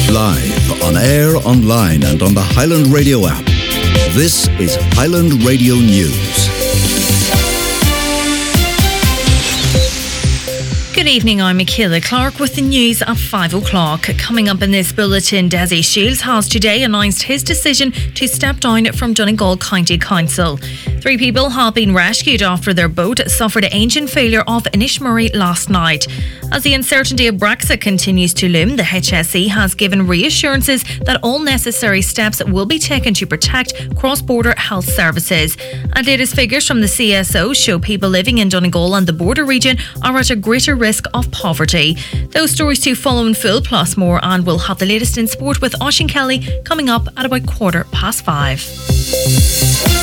Live, on air, online and on the Highland Radio app. This is Highland Radio News. Good evening, I'm Michaela Clark with the news at 5 o'clock. Coming up in this bulletin, Dessie Shields has today announced his decision to step down from Donegal County Council. 3 people have been rescued after their boat suffered an engine failure off Inishmurray last night. As the uncertainty of Brexit continues to loom, the HSE has given reassurances that all necessary steps will be taken to protect cross-border health services. And latest figures from the CSO show people living in Donegal and the border region are at a greater risk of poverty. Those stories to follow in full, plus more, and we'll have the latest in sport with Oisín Kelly coming up at about 5:15.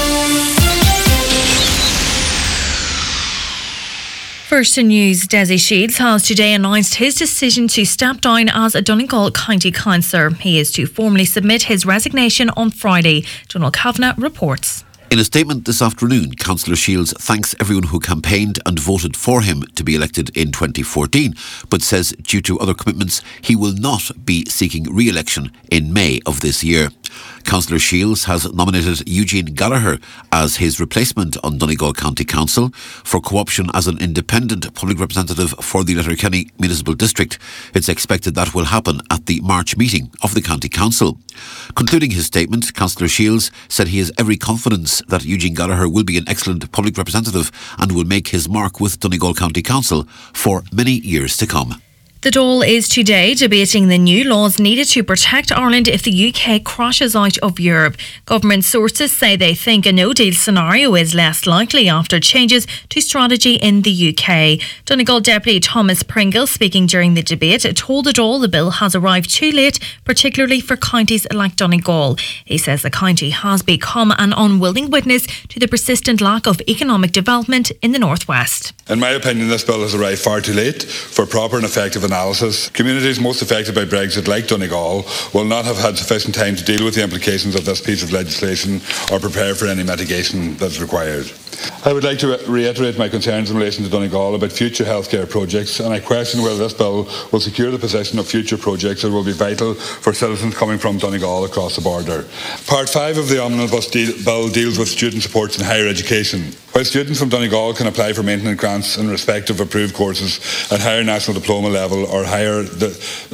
First in news, Dessie Shields has today announced his decision to step down as a Donegal County Councillor. He is to formally submit his resignation on Friday. Donald Kavanagh reports. In a statement this afternoon, Councillor Shields thanks everyone who campaigned and voted for him to be elected in 2014, but says due to other commitments, he will not be seeking re-election in May of this year. Councillor Shields has nominated Eugene Gallagher as his replacement on Donegal County Council for co-option as an independent public representative for the Letterkenny Municipal District. It's expected that will happen at the March meeting of the County Council. Concluding his statement, Councillor Shields said he has every confidence that Eugene Gallagher will be an excellent public representative and will make his mark with Donegal County Council for many years to come. The Dáil is today debating the new laws needed to protect Ireland if the UK crashes out of Europe. Government sources say they think a no-deal scenario is less likely after changes to strategy in the UK. Donegal Deputy Thomas Pringle, speaking during the debate, told the Dáil the bill has arrived too late, particularly for counties like Donegal. He says the county has become an unwilling witness to the persistent lack of economic development in the northwest. In my opinion, this bill has arrived far too late for proper and effective analysis. Communities most affected by Brexit, like Donegal, will not have had sufficient time to deal with the implications of this piece of legislation or prepare for any mitigation that is required. I would like to reiterate my concerns in relation to Donegal about future healthcare projects, and I question whether this bill will secure the possession of future projects that will be vital for citizens coming from Donegal across the border. Part 5 of the Omnibus bill deals with student supports in higher education. While students from Donegal can apply for maintenance grants in respect of approved courses at higher national diploma level or higher, the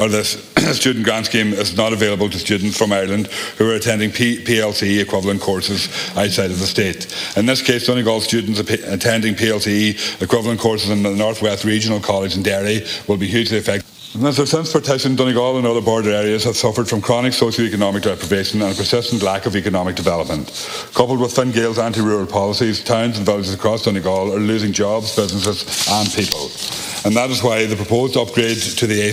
student grant scheme is not available to students from Ireland who are attending PLCE equivalent courses outside of the state. In this case, Donegal students attending PLCE equivalent courses in the North West Regional College in Derry will be hugely affected. As their since partition, Donegal and other border areas have suffered from chronic socio-economic deprivation and a persistent lack of economic development. Coupled with Fine Gael's anti-rural policies, towns and villages across Donegal are losing jobs, businesses and people. And that is why the proposed upgrade to the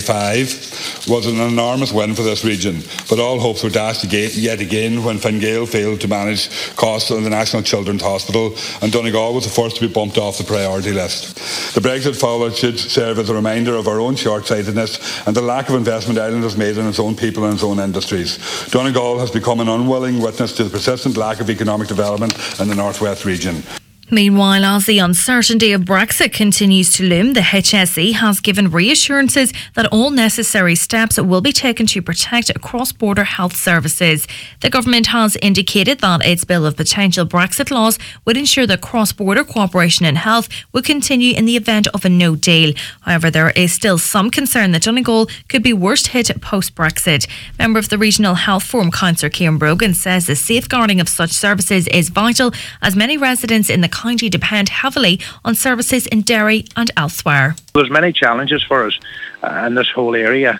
A5 was an enormous win for this region. But all hopes were dashed yet again when Fine Gael failed to manage costs of the National Children's Hospital, and Donegal was the first to be bumped off the priority list. The Brexit fallout should serve as a reminder of our own short-sightedness and the lack of investment Ireland has made in its own people and its own industries. Donegal has become an unwilling witness to the persistent lack of economic development in the North West region. Meanwhile, as the uncertainty of Brexit continues to loom, the HSE has given reassurances that all necessary steps will be taken to protect cross-border health services. The government has indicated that its bill of potential Brexit laws would ensure that cross-border cooperation in health would continue in the event of a no deal. However, there is still some concern that Donegal could be worst hit post-Brexit. Member of the Regional Health Forum, Councillor Ciaran Brogan, says the safeguarding of such services is vital as many residents in the county depend heavily on services in Derry and elsewhere. There's many challenges for us in this whole area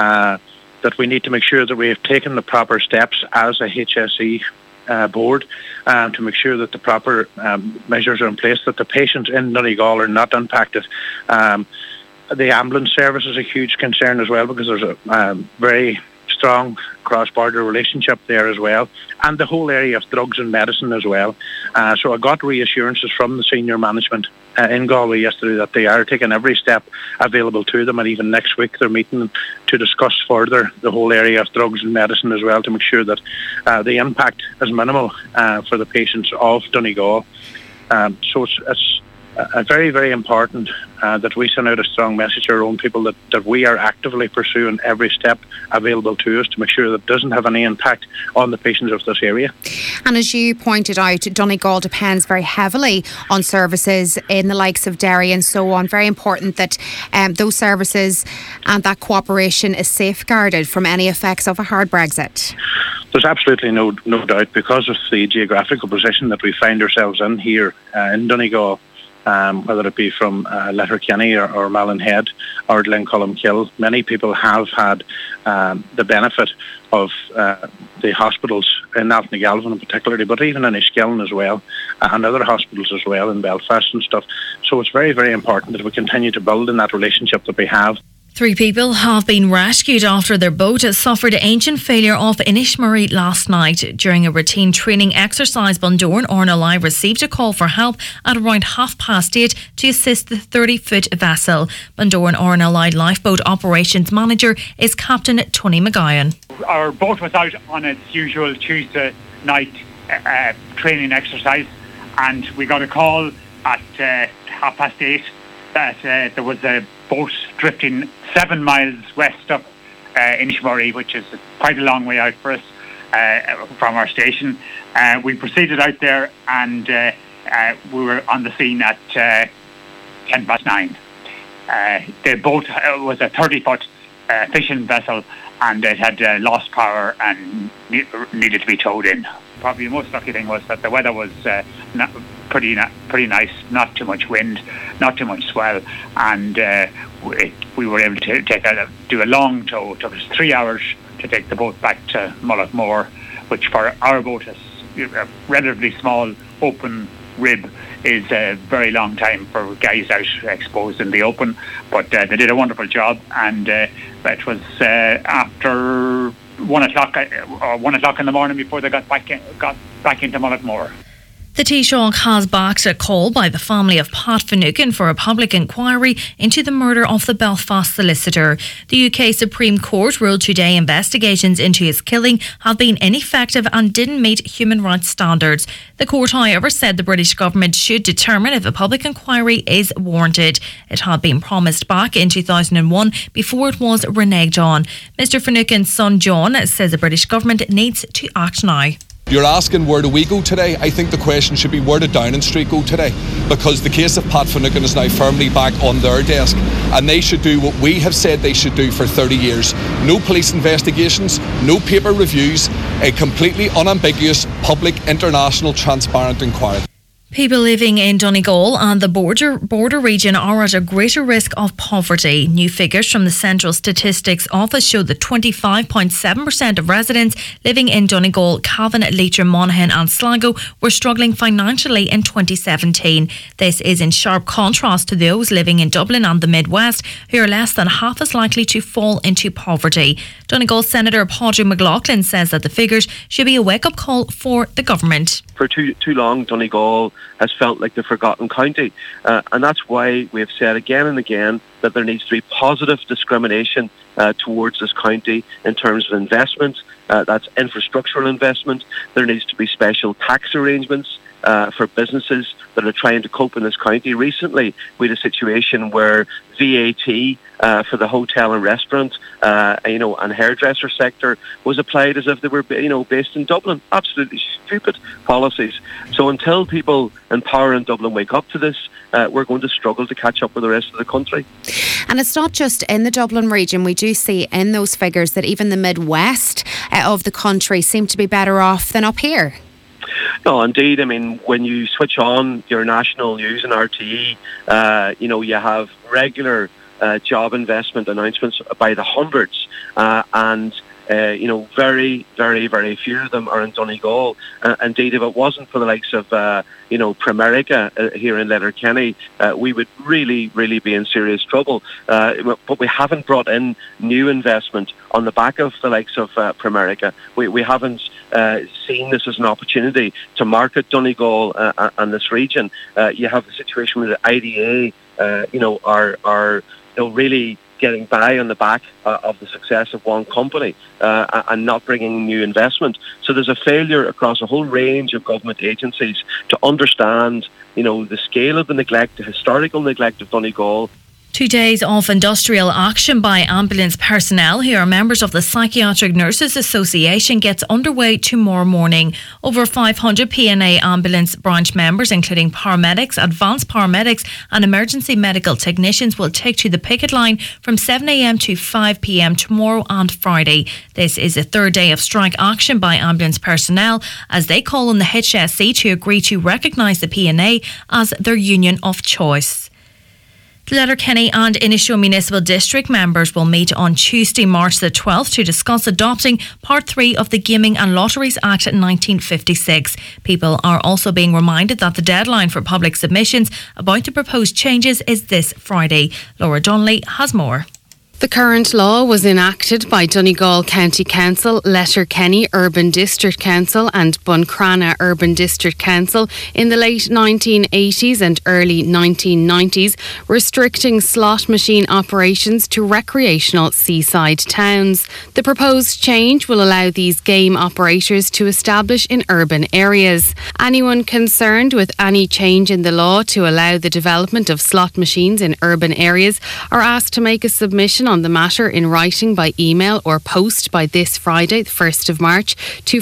that we need to make sure that we have taken the proper steps as a HSE board to make sure that the proper measures are in place, that the patients in Donegal are not impacted. The ambulance service is a huge concern as well because there's a very strong cross-border relationship there as well, and the whole area of drugs and medicine as well. So I got reassurances from the senior management in Galway yesterday that they are taking every step available to them, and even next week they're meeting to discuss further the whole area of drugs and medicine as well to make sure that the impact is minimal for the patients of Donegal. So it's very, very important that we send out a strong message to our own people that we are actively pursuing every step available to us to make sure that it doesn't have any impact on the patients of this area. And as you pointed out, Donegal depends very heavily on services in the likes of Derry and so on. Very important that those services and that cooperation is safeguarded from any effects of a hard Brexit. There's absolutely no doubt, because of the geographical position that we find ourselves in here in Donegal, whether it be from Letterkenny or Mallinhead or Glencullen-Kill. Many people have had the benefit of the hospitals in Altnagalvin in particular, but even in Enniskillen as well, and other hospitals as well in Belfast and stuff. So it's very, very important that we continue to build in that relationship that we have. 3 people have been rescued after their boat suffered engine failure off Inishmurray last night. During a routine training exercise, Bundoran RNLI received a call for help at around 8:30 to assist the 30-foot vessel. Bundoran RNLI Lifeboat Operations Manager is Captain Tony McGuyan. Our boat was out on its usual Tuesday night training exercise, and we got a call at 8:30 that there was a boat drifting 7 miles west of Inishmurray, which is quite a long way out for us from our station. We proceeded out there, and we were on the scene at 9:10. The boat was a 30-foot fishing vessel, and it had lost power and needed to be towed in. Probably the most lucky thing was that the weather was pretty nice, not too much wind, not too much swell, and we were able to do a long tow. It took us 3 hours to take the boat back to Mulletmore, which for our boat is a relatively small open rib is a very long time for guys out exposed in the open, but they did a wonderful job, and it was after 1 o'clock or 1 o'clock in the morning before they got back into Mulletmore. The Taoiseach has backed a call by the family of Pat Finucane for a public inquiry into the murder of the Belfast solicitor. The UK Supreme Court ruled today investigations into his killing have been ineffective and didn't meet human rights standards. The court, however, said the British government should determine if a public inquiry is warranted. It had been promised back in 2001 before it was reneged on. Mr Finucane's son John says the British government needs to act now. You're asking where do we go today? I think the question should be where did Downing Street go today? Because the case of Pat Finucane is now firmly back on their desk, and they should do what we have said they should do for 30 years. No police investigations, no paper reviews, a completely unambiguous, public, international, transparent inquiry. People living in Donegal and the border region are at a greater risk of poverty. New figures from the Central Statistics Office show that 25.7% of residents living in Donegal, Cavan, Leitrim, Monaghan and Sligo were struggling financially in 2017. This is in sharp contrast to those living in Dublin and the Midwest, who are less than half as likely to fall into poverty. Donegal Senator Padraig McLaughlin says that the figures should be a wake-up call for the government. For too long, Donegal has felt like the forgotten county, and that's why we have said again and again that there needs to be positive discrimination towards this county in terms of investment. That's infrastructural investment. There needs to be special tax arrangements for businesses that are trying to cope in this county. Recently, we had a situation where VAT for the hotel and restaurant, and hairdresser sector was applied as if they were, based in Dublin. Absolutely stupid policies. So until people in power in Dublin wake up to this, we're going to struggle to catch up with the rest of the country. And it's not just in the Dublin region. We do see in those figures that even the Midwest of the country seem to be better off than up here. No, indeed. I mean, when you switch on your national news and RTE, you have regular job investment announcements by the hundreds, and very, very, very few of them are in Donegal. Indeed, if it wasn't for the likes of, Primerica here in Letterkenny, we would really, really be in serious trouble. But we haven't brought in new investment on the back of the likes of Primerica. We haven't seen this as an opportunity to market Donegal and this region. You have the situation with the IDA, are really getting by on the back of the success of one company and not bringing new investment. So there's a failure across a whole range of government agencies to understand the scale of the neglect, the historical neglect of Donegal. 2 days of industrial action by ambulance personnel who are members of the Psychiatric Nurses Association gets underway tomorrow morning. Over 500 PNA ambulance branch members, including paramedics, advanced paramedics and emergency medical technicians, will take to the picket line from 7 a.m. to 5 p.m. tomorrow and Friday. This is the third day of strike action by ambulance personnel as they call on the HSE to agree to recognise the PNA as their union of choice. The Letterkenny and Inishowen Municipal District members will meet on Tuesday, March the 12th to discuss adopting Part 3 of the Gaming and Lotteries Act 1956. People are also being reminded that the deadline for public submissions about the proposed changes is this Friday. Laura Donnelly has more. The current law was enacted by Donegal County Council, Letterkenny Urban District Council and Buncrana Urban District Council in the late 1980s and early 1990s, restricting slot machine operations to recreational seaside towns. The proposed change will allow these game operators to establish in urban areas. Anyone concerned with any change in the law to allow the development of slot machines in urban areas are asked to make a submission on the matter in writing by email or post by this Friday, the 1st of March, to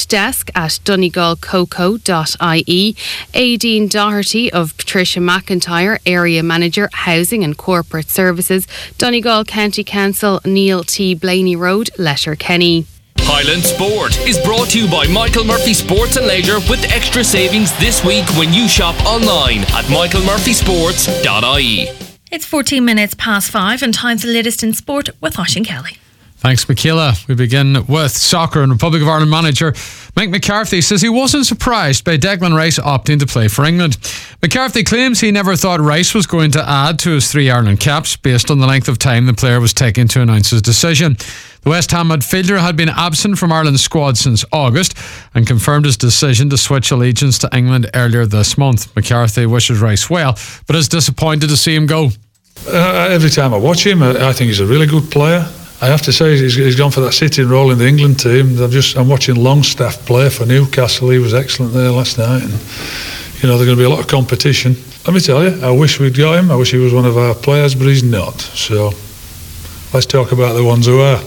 frontdesk@donegalcoco.ie. Aideen Doherty of Patricia McIntyre, Area Manager, Housing and Corporate Services, Donegal County Council, Neil T. Blaney Road, Letterkenny. Highland Sport is brought to you by Michael Murphy Sports and Leisure with extra savings this week when you shop online at michaelmurphysports.ie. It's 14 minutes past 5 and time's the latest in sport with Oisín Kelly. Thanks, Michaela. We begin with soccer, and Republic of Ireland manager Mick McCarthy says he wasn't surprised by Declan Rice opting to play for England. McCarthy claims he never thought Rice was going to add to his 3 Ireland caps based on the length of time the player was taking to announce his decision. The West Ham midfielder had been absent from Ireland's squad since August and confirmed his decision to switch allegiance to England earlier this month. McCarthy wishes Rice well, but is disappointed to see him go. Every time I watch him, I think he's a really good player. I have to say he's gone for that sitting role in the England team. I'm watching Longstaff play for Newcastle. He was excellent there last night, and they're going to be a lot of competition. Let me tell you, I wish we'd got him. I wish he was one of our players, but he's not. So let's talk about the ones who are.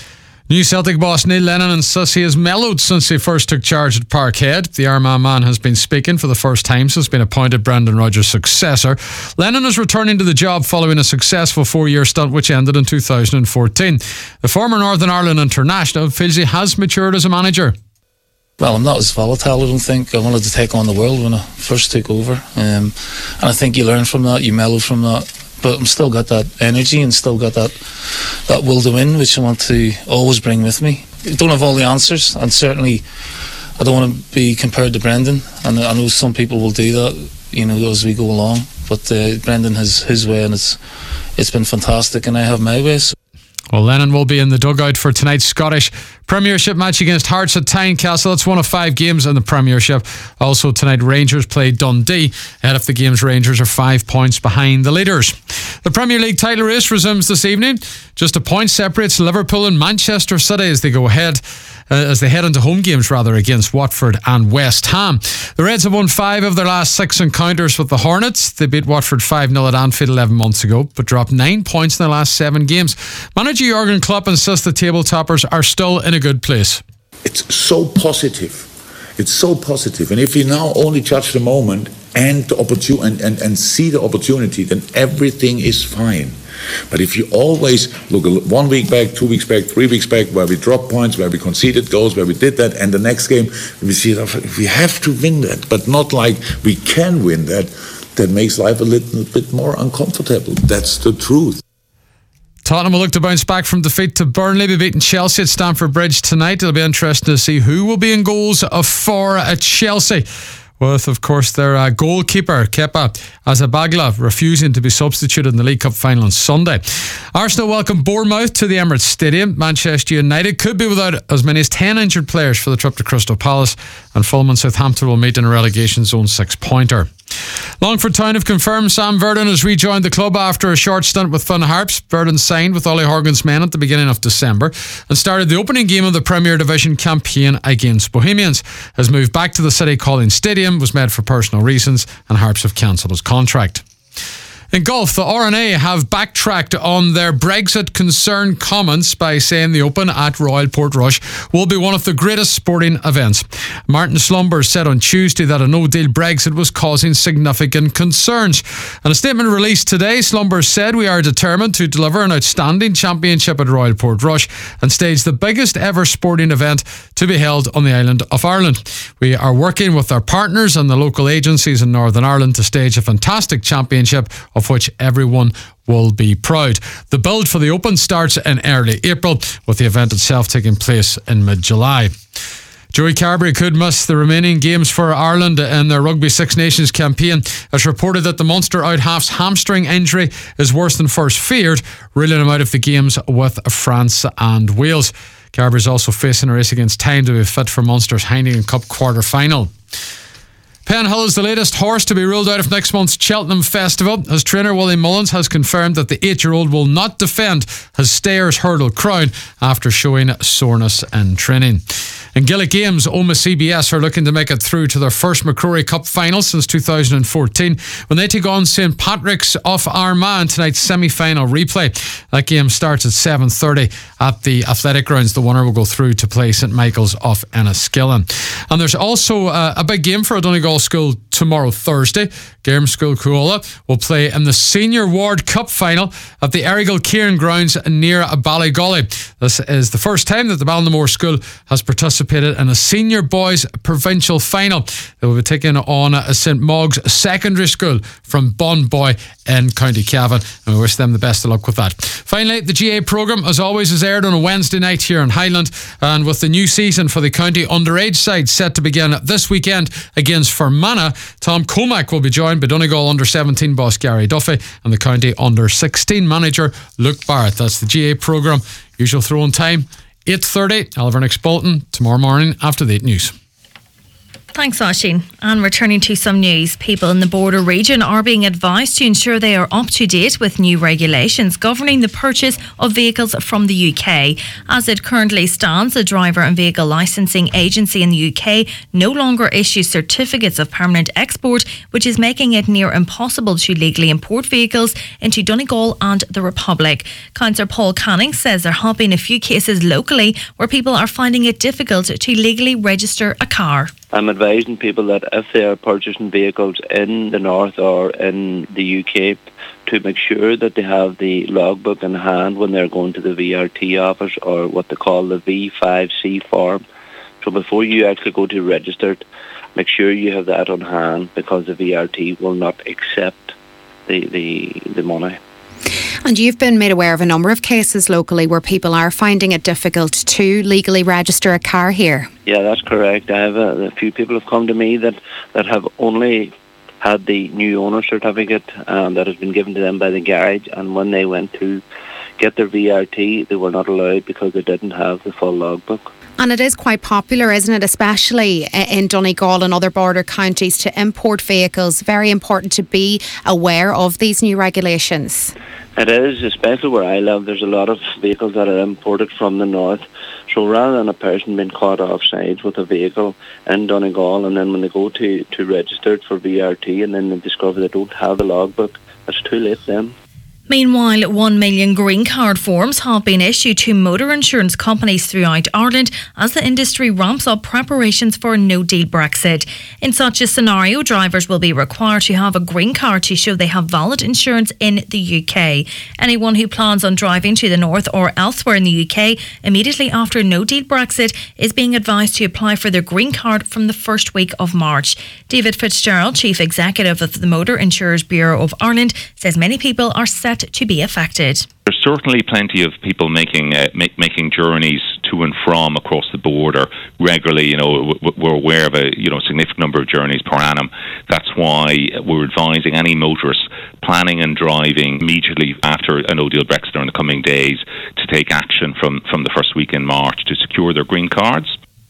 New Celtic boss Neil Lennon says he has mellowed since he first took charge at Parkhead. The Armagh man has been speaking for the first time since being appointed Brendan Rodgers' successor. Lennon is returning to the job following a successful 4-year stint which ended in 2014. The former Northern Ireland international feels he has matured as a manager. Well, I'm not as volatile, I don't think. I wanted to take on the world when I first took over. And I think you learn from that, you mellow from that. But I'm still got that energy and still got that will to win, which I want to always bring with me. I don't have all the answers, and certainly I don't want to be compared to Brendan. And I know some people will do that, as we go along. But Brendan has his way, and it's been fantastic, and I have my way. So. Well, Lennon will be in the dugout for tonight's Scottish Premiership match against Hearts at Tynecastle. It's one of 5 games in the Premiership. Also tonight, Rangers play Dundee. Ahead of the games, Rangers are 5 points behind the leaders. The Premier League title race resumes this evening. Just a point separates Liverpool and Manchester City as they head into home games against Watford and West Ham. The Reds have won 5 of their last 6 encounters with the Hornets. They beat Watford 5-0 at Anfield 11 months ago, but dropped 9 points in their last 7 games. Manager Jurgen Klopp insists the table toppers are still in a good place. It's so positive. It's so positive. And if you now only judge the moment and the opportunity and see the opportunity, then everything is fine. But if you always look 1 week back, 2 weeks back, 3 weeks back, where we dropped points, where we conceded goals, where we did that, and the next game we see that we have to win that, but not like we can win that, that makes life a little bit more uncomfortable. That's the truth. Tottenham will look to bounce back from defeat to Burnley, be beating Chelsea at Stamford Bridge tonight. It'll be interesting to see who will be in goals for at Chelsea, with, of course, their goalkeeper, Kepa Arrizabalaga, refusing to be substituted in the League Cup final on Sunday. Arsenal welcome Bournemouth to the Emirates Stadium. Manchester United could be without as many as 10 injured players for the trip to Crystal Palace, and Fulham and Southampton will meet in a relegation zone 6-pointer. Longford Town have confirmed Sam Verdon has rejoined the club after a short stint with Finn Harps. Verdon signed with Ollie Horgan's men at the beginning of December and started the opening game of the Premier Division campaign against Bohemians. His move back to the City Calling Stadium was made for personal reasons, and Harps have cancelled his contract. In golf, the RNA have backtracked on their Brexit concern comments by saying the Open at Royal Portrush will be one of the greatest sporting events. Martin Slumbers said on Tuesday that a no-deal Brexit was causing significant concerns. In a statement released today, Slumbers said, "We are determined to deliver an outstanding championship at Royal Portrush and stage the biggest ever sporting event to be held on the island of Ireland. We are working with our partners and the local agencies in Northern Ireland to stage a fantastic championship of which everyone will be proud." The build for the Open starts in early April, with the event itself taking place in mid-July. Joey Carberry could miss the remaining games for Ireland in their Rugby Six Nations campaign. It's reported that the Munster out-half's hamstring injury is worse than first feared, ruling him out of the games with France and Wales. Carberry is also facing a race against time to be fit for Munster's Heineken Cup quarter-final. Penhill is the latest horse to be ruled out of next month's Cheltenham Festival, as trainer Willie Mullins has confirmed that the 8-year-old will not defend his Stayers hurdle crown after showing soreness in training. In Gaelic Games, Oma CBS are looking to make it through to their first McCrory Cup final since 2014 when they take on St Patrick's of Armagh in tonight's semi-final replay. That game starts at 7:30 at the Athletic Grounds. The winner will go through to play St Michael's of Enniskillen. And there's also a big game for a Donegal school tomorrow, Thursday. Gairm School Coola will play in the Senior Ward Cup final at the Errigal Kieran grounds near Ballygolly. This is the first time that the Ballinamore School has participated in a senior boys provincial final. They will be taking on St Mog's Secondary School from Bonboy in County Cavan, and we wish them the best of luck with that. Finally, the GA programme, as always, is aired on a Wednesday night here in Highland, and with the new season for the county underage side set to begin this weekend against Fermanagh, Tom Comack will be joined by Donegal under-17 boss Gary Duffy and the county under-16 manager Luke Barrett. That's the GA programme. Usual throw-in time, 8:30. Oliver Nick Bolton tomorrow morning after the 8 News. Thanks, Oisín. And returning to some news, people in the border region are being advised to ensure they are up to date with new regulations governing the purchase of vehicles from the UK. As it currently stands, the Driver and Vehicle Licensing Agency in the UK no longer issues certificates of permanent export, which is making it near impossible to legally import vehicles into Donegal and the Republic. Councillor Paul Canning says there have been a few cases locally where people are finding it difficult to legally register a car. I'm advising people that if they are purchasing vehicles in the north or in the UK, to make sure that they have the logbook in hand when they're going to the VRT office, or what they call the V5C form. So before you actually go to register it, make sure you have that on hand, because the VRT will not accept the money. And you've been made aware of a number of cases locally where people are finding it difficult to legally register a car here. Yeah, that's correct. I have a few people have come to me that have only had the new owner certificate that has been given to them by the garage, and when they went to get their VRT, they were not allowed because they didn't have the full logbook. And it is quite popular, isn't it, especially in Donegal and other border counties, to import vehicles. Very important to be aware of these new regulations. It is, especially where I live. There's a lot of vehicles that are imported from the north. So rather than a person being caught offside with a vehicle in Donegal, and then when they go to register it for VRT and then they discover they don't have the logbook, it's too late then. Meanwhile, 1 million green card forms have been issued to motor insurance companies throughout Ireland as the industry ramps up preparations for a no-deal Brexit. In such a scenario, drivers will be required to have a green card to show they have valid insurance in the UK. Anyone who plans on driving to the north or elsewhere in the UK immediately after a no-deal Brexit is being advised to apply for their green card from the first week of March. David Fitzgerald, Chief Executive of the Motor Insurers Bureau of Ireland, says many people are set to be affected. There's certainly plenty of people making journeys to and from across the border regularly. We're aware of a significant number of journeys per annum. That's why we're advising any motorists planning and driving immediately after a no-deal Brexit or in the coming days to take action from the first week in March to secure their green cards.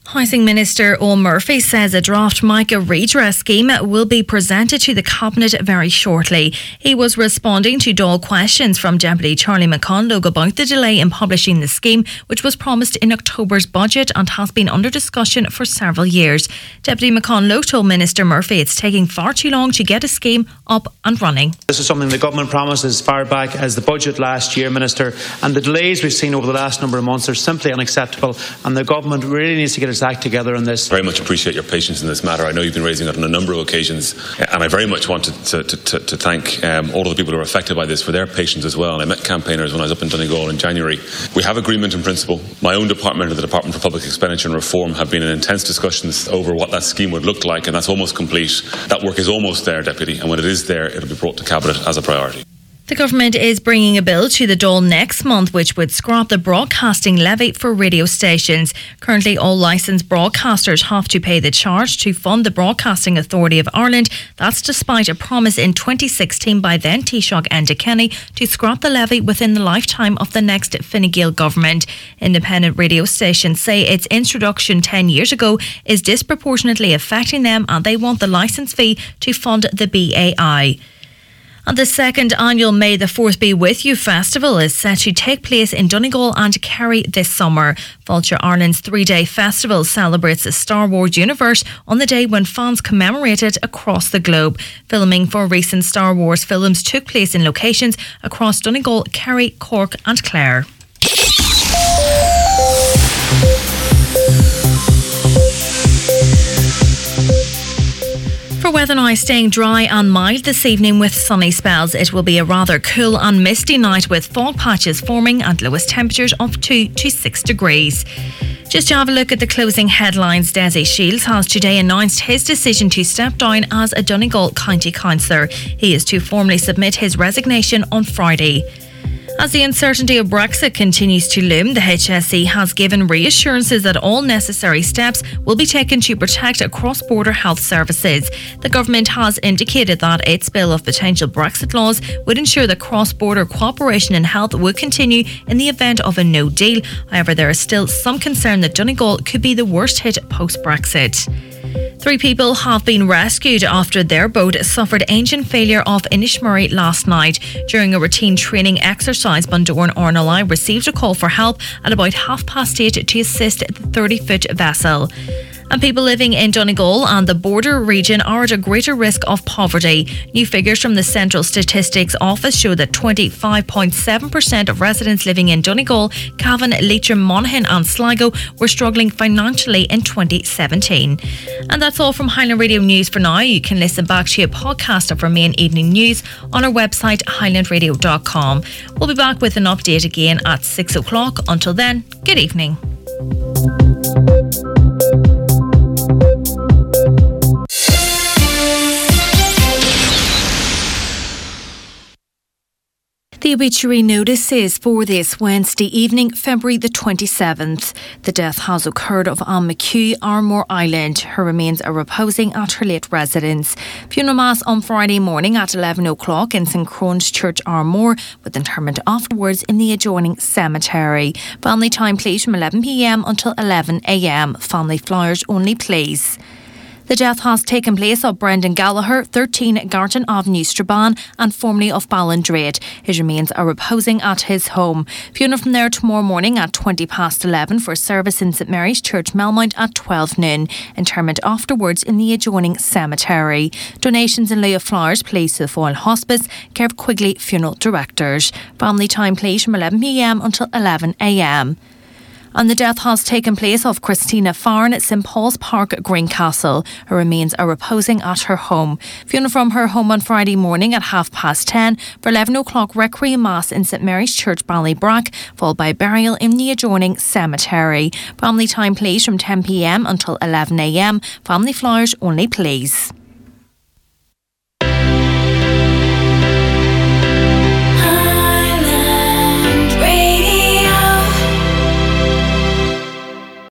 Housing Minister Eoin Murphy says a draft MICA redress scheme will be presented to the Cabinet very shortly. He was responding to Dáil questions from Deputy Charlie McConlogue about the delay in publishing the scheme, which was promised in October's budget and has been under discussion for several years. Deputy McConlogue told Minister Murphy it's taking far too long to get a scheme up and running. This is something the government promised as far back as the budget last year, Minister, and the delays we've seen over the last number of months are simply unacceptable, and the government really needs to get its act together on this. Very much appreciate your patience in this matter. I know you've been raising it on a number of occasions, and I very much wanted to thank all of the people who are affected by this for their patience as well. And I met campaigners when I was up in Donegal in January. We have agreement in principle. My own department and the Department for Public Expenditure and Reform have been in intense discussions over what that scheme would look like, and that's almost complete. That work is almost there, Deputy, and when it is there, it'll be brought to Cabinet as a priority. The government is bringing a bill to the Dáil next month which would scrap the broadcasting levy for radio stations. Currently, all licensed broadcasters have to pay the charge to fund the Broadcasting Authority of Ireland. That's despite a promise in 2016 by then Taoiseach Enda Kenny to scrap the levy within the lifetime of the next Fine Gael government. Independent radio stations say its introduction 10 years ago is disproportionately affecting them, and they want the licence fee to fund the BAI. And the second annual May the 4th Be With You festival is set to take place in Donegal and Kerry this summer. Vulture Ireland's 3-day festival celebrates the Star Wars universe on the day when fans commemorate it across the globe. Filming for recent Star Wars films took place in locations across Donegal, Kerry, Cork and Clare. For weather now, staying dry and mild this evening with sunny spells. It will be a rather cool and misty night with fog patches forming and lowest temperatures of 2 to 6 degrees. Just to have a look at the closing headlines, Dessie Shields has today announced his decision to step down as a Donegal County Councillor. He is to formally submit his resignation on Friday. As the uncertainty of Brexit continues to loom, the HSE has given reassurances that all necessary steps will be taken to protect cross-border health services. The government has indicated that its bill of potential Brexit laws would ensure that cross-border cooperation in health would continue in the event of a no deal. However, there is still some concern that Donegal could be the worst hit post-Brexit. 3 people have been rescued after their boat suffered engine failure off Inishmurray last night. During a routine training exercise, Bundoran RNLI received a call for help at about 8:30 to assist the 30-foot vessel. And people living in Donegal and the border region are at a greater risk of poverty. New figures from the Central Statistics Office show that 25.7% of residents living in Donegal, Cavan, Leitrim, Monaghan and Sligo were struggling financially in 2017. And that's all from Highland Radio News for now. You can listen back to a podcast of our main evening news on our website highlandradio.com. We'll be back with an update again at 6 o'clock. Until then, good evening. The obituary notices for this Wednesday evening, February the 27th. The death has occurred of Anne McHugh, Armore Island. Her remains are reposing at her late residence. Funeral Mass on Friday morning at 11 o'clock in St Crone's Church, Armore, with interment afterwards in the adjoining cemetery. Family time please from 11 p.m. until 11 a.m. Family flowers only please. The death has taken place of Brendan Gallagher, 13 Garton Avenue, Strabane, and formerly of Ballindrate. His remains are reposing at his home. Funeral from there tomorrow morning at 11:20 for service in St Mary's Church, Melmount at 12 noon. Interment afterwards in the adjoining cemetery. Donations in lieu of flowers please to the Foyle Hospice, care of Quigley Funeral Directors. Family time please from 11 p.m. until 11 a.m. And the death has taken place of Christina Farn at St Paul's Park, Greencastle. Her remains are reposing at her home. Funeral from her home on Friday morning at 10:30 for 11 o'clock Requiem Mass in St Mary's Church, Ballybrack, followed by burial in the adjoining cemetery. Family time please from 10 p.m. until 11 a.m. Family flowers only please.